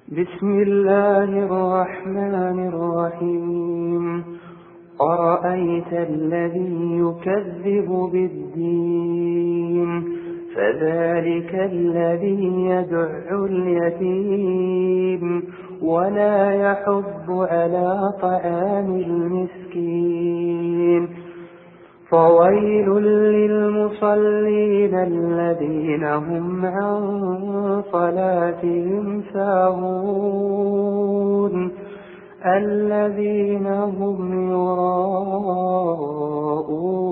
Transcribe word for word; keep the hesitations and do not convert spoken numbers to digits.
بسم الله الرحمن الرحيم أرأيت الذي يكذب بالدين فذلك الذي يدع اليتيم ولا يحض على طعام المسكين فويل للمصلين الذين هم عن صلاتهم ساهون الذين هم يراءون